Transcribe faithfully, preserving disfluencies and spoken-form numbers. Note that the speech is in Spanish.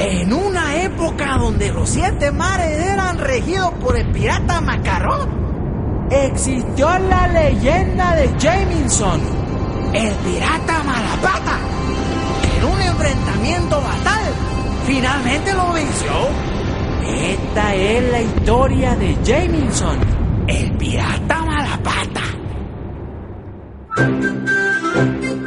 En una época donde los siete mares eran regidos por el pirata Macarrón, existió la leyenda de Jameson, el pirata Malapata, que en un enfrentamiento fatal finalmente lo venció. Esta es la historia de Jameson, el pirata Malapata.